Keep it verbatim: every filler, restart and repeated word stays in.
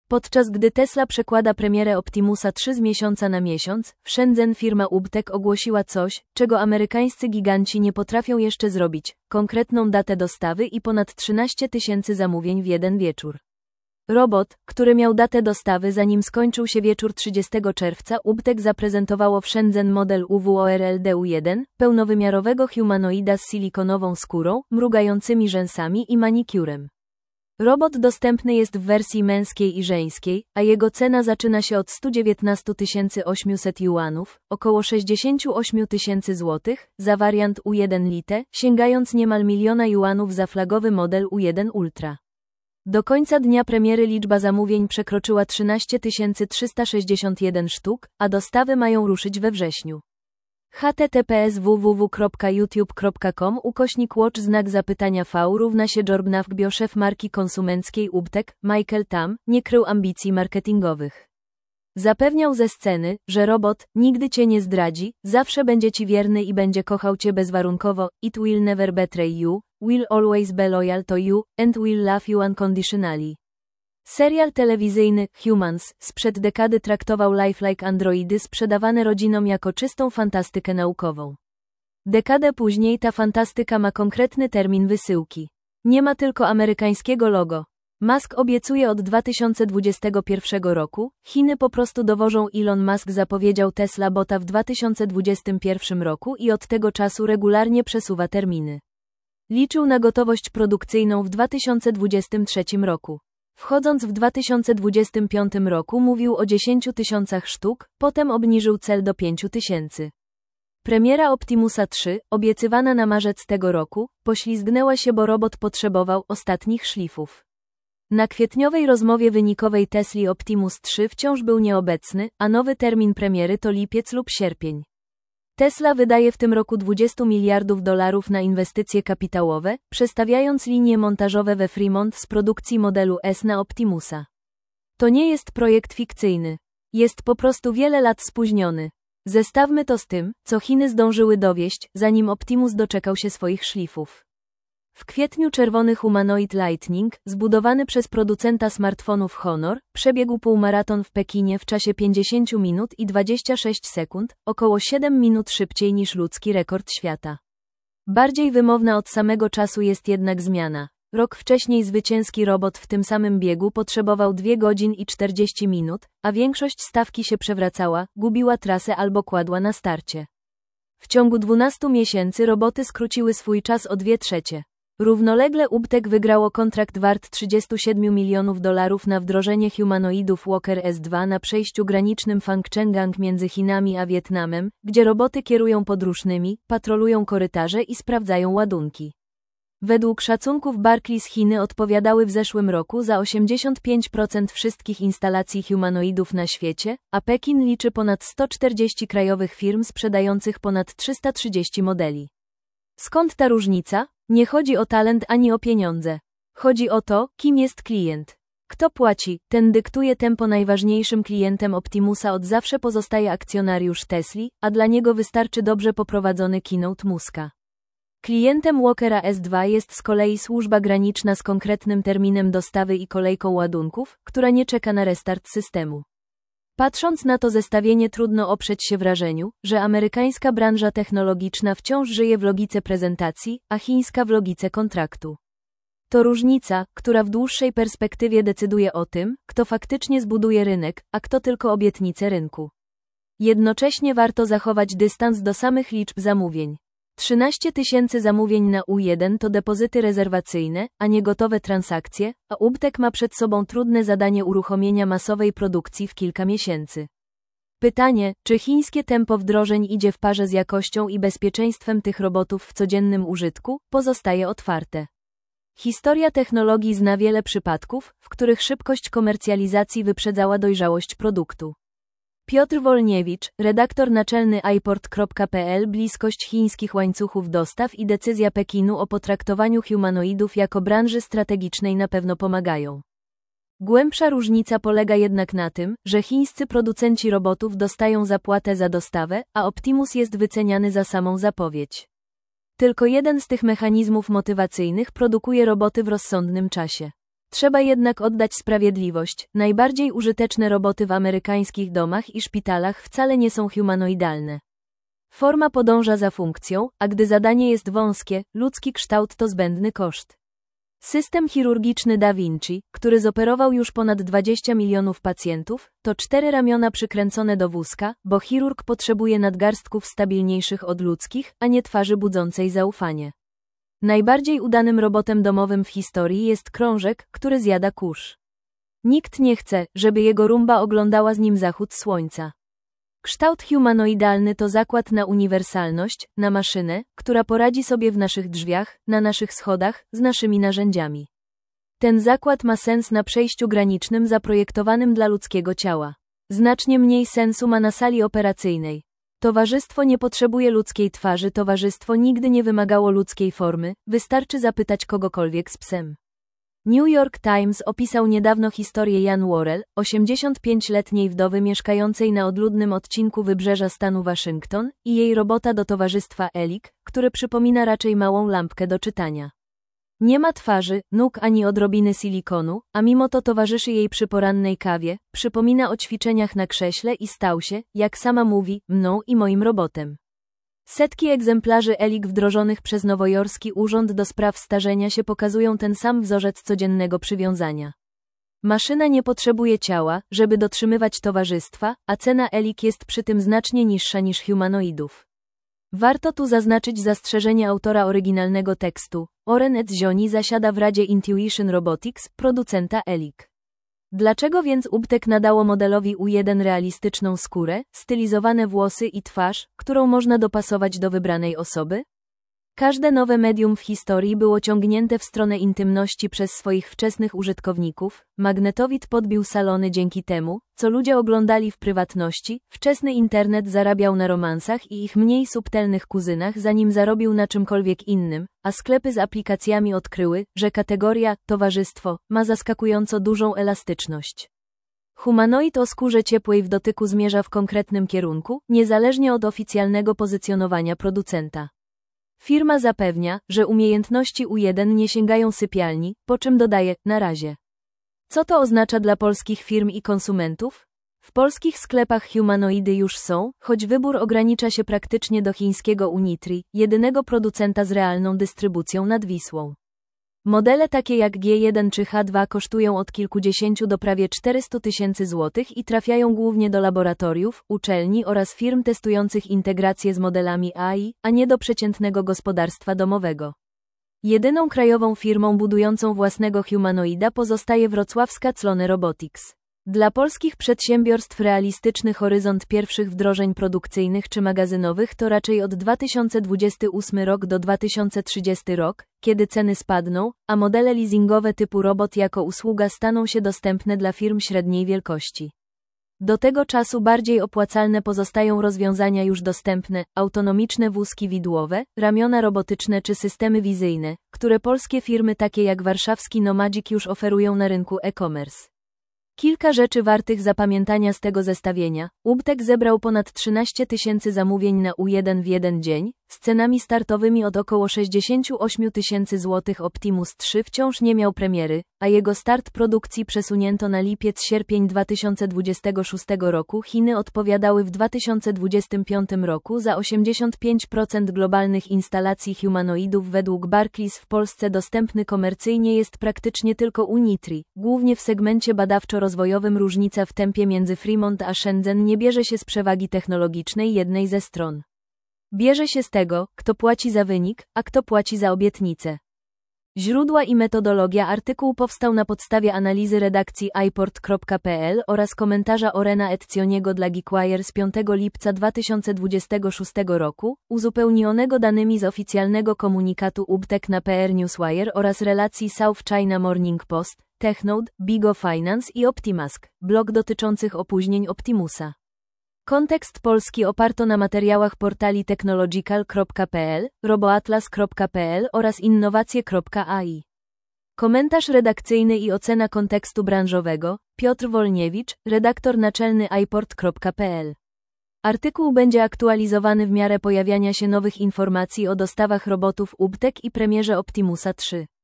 Podczas gdy Tesla przekłada premierę Optimusa trzy z miesiąca na miesiąc, w Shenzhen firma Ubtek ogłosiła coś, czego amerykańscy giganci nie potrafią jeszcze zrobić, konkretną datę dostawy i ponad trzynaście tysięcy zamówień w jeden wieczór. Robot, który miał datę dostawy zanim skończył się wieczór trzydziestego czerwca, Ubtek zaprezentowało w Shenzhen model U W O R L D U jeden, pełnowymiarowego humanoida z silikonową skórą, mrugającymi rzęsami i manikurem. Robot dostępny jest w wersji męskiej i żeńskiej, a jego cena zaczyna się od stu dziewiętnastu tysięcy osiemset juanów, około sześćdziesięciu ośmiu tysięcy złotych, za wariant U jeden Lite, sięgając niemal miliona juanów za flagowy model U jeden Ultra. Do końca dnia premiery liczba zamówień przekroczyła trzynaście tysięcy trzysta sześćdziesiąt jeden sztuk, a dostawy mają ruszyć we wrześniu. h t t p s www kropka youtube kropka com ukośnik watch znak zapytania V równa się Jorbnawgbio szef marki konsumenckiej Ubtek, Michael Tam, nie krył ambicji marketingowych. Zapewniał ze sceny, że robot nigdy cię nie zdradzi, zawsze będzie ci wierny i będzie kochał cię bezwarunkowo, it will never betray you, will always be loyal to you, and will love you unconditionally. Serial telewizyjny Humans sprzed dekady traktował lifelike androidy sprzedawane rodzinom jako czystą fantastykę naukową. Dekadę później ta fantastyka ma konkretny termin wysyłki. Nie ma tylko amerykańskiego logo. Musk obiecuje od dwa tysiące dwudziestego pierwszego roku, Chiny po prostu dowożą. Elon Musk zapowiedział Tesla Bota w dwa tysiące dwudziestym pierwszym roku i od tego czasu regularnie przesuwa terminy. Liczył na gotowość produkcyjną w dwa tysiące dwudziestym trzecim roku. Wchodząc w dwa tysiące dwudziestym piątym roku mówił o dziesięciu tysiącach sztuk, potem obniżył cel do pięciu tysięcy. Premiera Optimusa trzy, obiecywana na marzec tego roku, poślizgnęła się, bo robot potrzebował ostatnich szlifów. Na kwietniowej rozmowie wynikowej Tesli Optimus trzy wciąż był nieobecny, a nowy termin premiery to lipiec lub sierpień. Tesla wydaje w tym roku dwadzieścia miliardów dolarów na inwestycje kapitałowe, przestawiając linie montażowe we Fremont z produkcji modelu S na Optimusa. To nie jest projekt fikcyjny. Jest po prostu wiele lat spóźniony. Zestawmy to z tym, co Chiny zdążyły dowieść, zanim Optimus doczekał się swoich szlifów. W kwietniu czerwony humanoid Lightning, zbudowany przez producenta smartfonów Honor, przebiegł półmaraton w Pekinie w czasie pięćdziesiąt minut i dwadzieścia sześć sekund, około siedem minut szybciej niż ludzki rekord świata. Bardziej wymowna od samego czasu jest jednak zmiana. Rok wcześniej zwycięski robot w tym samym biegu potrzebował dwie godziny i czterdzieści minut, a większość stawki się przewracała, gubiła trasę albo kładła na starcie. W ciągu dwunastu miesięcy roboty skróciły swój czas o dwie trzecie. Równolegle Ubtek wygrało kontrakt wart trzydzieści siedem milionów dolarów na wdrożenie humanoidów Walker S dwa na przejściu granicznym Fangchengang między Chinami a Wietnamem, gdzie roboty kierują podróżnymi, patrolują korytarze i sprawdzają ładunki. Według szacunków Barclays Chiny odpowiadały w zeszłym roku za osiemdziesiąt pięć procent wszystkich instalacji humanoidów na świecie, a Pekin liczy ponad sto czterdzieści krajowych firm sprzedających ponad trzysta trzydzieści modeli. Skąd ta różnica? Nie chodzi o talent ani o pieniądze. Chodzi o to, kim jest klient. Kto płaci, ten dyktuje tempo. Najważniejszym klientem Optimusa od zawsze pozostaje akcjonariusz Tesli, a dla niego wystarczy dobrze poprowadzony keynote Muska. Klientem Walkera S dwa jest z kolei służba graniczna z konkretnym terminem dostawy i kolejką ładunków, która nie czeka na restart systemu. Patrząc na to zestawienie, trudno oprzeć się wrażeniu, że amerykańska branża technologiczna wciąż żyje w logice prezentacji, a chińska w logice kontraktu. To różnica, która w dłuższej perspektywie decyduje o tym, kto faktycznie zbuduje rynek, a kto tylko obietnice rynku. Jednocześnie warto zachować dystans do samych liczb zamówień. trzynaście tysięcy zamówień na U jeden to depozyty rezerwacyjne, a nie gotowe transakcje, a Ubtek ma przed sobą trudne zadanie uruchomienia masowej produkcji w kilka miesięcy. Pytanie, czy chińskie tempo wdrożeń idzie w parze z jakością i bezpieczeństwem tych robotów w codziennym użytku, pozostaje otwarte. Historia technologii zna wiele przypadków, w których szybkość komercjalizacji wyprzedzała dojrzałość produktu. Piotr Wolniewicz, redaktor naczelny iPort kropka p l. Bliskość chińskich łańcuchów dostaw i decyzja Pekinu o potraktowaniu humanoidów jako branży strategicznej na pewno pomagają. Głębsza różnica polega jednak na tym, że chińscy producenci robotów dostają zapłatę za dostawę, a Optimus jest wyceniany za samą zapowiedź. Tylko jeden z tych mechanizmów motywacyjnych produkuje roboty w rozsądnym czasie. Trzeba jednak oddać sprawiedliwość, najbardziej użyteczne roboty w amerykańskich domach i szpitalach wcale nie są humanoidalne. Forma podąża za funkcją, a gdy zadanie jest wąskie, ludzki kształt to zbędny koszt. System chirurgiczny Da Vinci, który zoperował już ponad dwadzieścia milionów pacjentów, to cztery ramiona przykręcone do wózka, bo chirurg potrzebuje nadgarstków stabilniejszych od ludzkich, a nie twarzy budzącej zaufanie. Najbardziej udanym robotem domowym w historii jest krążek, który zjada kurz. Nikt nie chce, żeby jego rumba oglądała z nim zachód słońca. Kształt humanoidalny to zakład na uniwersalność, na maszynę, która poradzi sobie w naszych drzwiach, na naszych schodach, z naszymi narzędziami. Ten zakład ma sens na przejściu granicznym zaprojektowanym dla ludzkiego ciała. Znacznie mniej sensu ma na sali operacyjnej. Towarzystwo nie potrzebuje ludzkiej twarzy, towarzystwo nigdy nie wymagało ludzkiej formy, wystarczy zapytać kogokolwiek z psem. New York Times opisał niedawno historię Jan Worrell, osiemdziesięciopięcioletniej wdowy mieszkającej na odludnym odcinku wybrzeża stanu Waszyngton, i jej robota do towarzystwa Elik, który przypomina raczej małą lampkę do czytania. Nie ma twarzy, nóg ani odrobiny silikonu, a mimo to towarzyszy jej przy porannej kawie, przypomina o ćwiczeniach na krześle i stał się, jak sama mówi, mną i moim robotem. Setki egzemplarzy Elik wdrożonych przez nowojorski Urząd do Spraw Starzenia się pokazują ten sam wzorzec codziennego przywiązania. Maszyna nie potrzebuje ciała, żeby dotrzymywać towarzystwa, a cena Elik jest przy tym znacznie niższa niż humanoidów. Warto tu zaznaczyć zastrzeżenie autora oryginalnego tekstu. Oren Etzioni zasiada w Radzie Intuition Robotics, producenta Elik. Dlaczego więc Ubtek nadało modelowi U jeden realistyczną skórę, stylizowane włosy i twarz, którą można dopasować do wybranej osoby? Każde nowe medium w historii było ciągnięte w stronę intymności przez swoich wczesnych użytkowników, magnetowid podbił salony dzięki temu, co ludzie oglądali w prywatności, wczesny internet zarabiał na romansach i ich mniej subtelnych kuzynach zanim zarobił na czymkolwiek innym, a sklepy z aplikacjami odkryły, że kategoria towarzystwo ma zaskakująco dużą elastyczność. Humanoid o skórze ciepłej w dotyku zmierza w konkretnym kierunku, niezależnie od oficjalnego pozycjonowania producenta. Firma zapewnia, że umiejętności U jeden nie sięgają sypialni, po czym dodaje, na razie. Co to oznacza dla polskich firm i konsumentów? W polskich sklepach humanoidy już są, choć wybór ogranicza się praktycznie do chińskiego Unitri, jedynego producenta z realną dystrybucją nad Wisłą. Modele takie jak G jeden czy H dwa kosztują od kilkudziesięciu do prawie czterystu tysięcy złotych i trafiają głównie do laboratoriów, uczelni oraz firm testujących integrację z modelami A I, a nie do przeciętnego gospodarstwa domowego. Jedyną krajową firmą budującą własnego humanoida pozostaje wrocławska Clone Robotics. Dla polskich przedsiębiorstw realistyczny horyzont pierwszych wdrożeń produkcyjnych czy magazynowych to raczej od dwa tysiące dwudziesty ósmy rok do dwa tysiące trzydziesty rok, kiedy ceny spadną, a modele leasingowe typu robot jako usługa staną się dostępne dla firm średniej wielkości. Do tego czasu bardziej opłacalne pozostają rozwiązania już dostępne, autonomiczne wózki widłowe, ramiona robotyczne czy systemy wizyjne, które polskie firmy takie jak warszawski Nomagic już oferują na rynku e-commerce. Kilka rzeczy wartych zapamiętania z tego zestawienia. Ubtek zebrał ponad trzynaście tysięcy zamówień na U jeden w jeden dzień, z cenami startowymi od około sześćdziesiąt osiem tysięcy złotych. Optimus trzy wciąż nie miał premiery, a jego start produkcji przesunięto na lipiec-sierpień dwa tysiące dwudziestego szóstego roku. Chiny odpowiadały w dwa tysiące dwudziestym piątym roku za osiemdziesiąt pięć procent globalnych instalacji humanoidów. Według Barclays w Polsce dostępny komercyjnie jest praktycznie tylko Unitri, głównie w segmencie badawczo-rozwojowym. Różnica w tempie między Fremont a Shenzhen nie bierze się z przewagi technologicznej jednej ze stron. Bierze się z tego, kto płaci za wynik, a kto płaci za obietnicę. Źródła i metodologia. Artykuł powstał na podstawie analizy redakcji iPort kropka p l oraz komentarza Orena Etzioniego dla GeekWire z piątego lipca dwa tysiące dwudziestego szóstego roku, uzupełnionego danymi z oficjalnego komunikatu Ubtek na P R Newswire oraz relacji South China Morning Post, Technode, Bigo Finance i Optimask, blog dotyczących opóźnień Optimusa. Kontekst polski oparto na materiałach portali technological kropka p l, roboatlas kropka p l oraz innowacje kropka a i. Komentarz redakcyjny i ocena kontekstu branżowego. Piotr Wolniewicz, redaktor naczelny iPort kropka p l. Artykuł będzie aktualizowany w miarę pojawiania się nowych informacji o dostawach robotów Ubtek i premierze Optimusa trzy.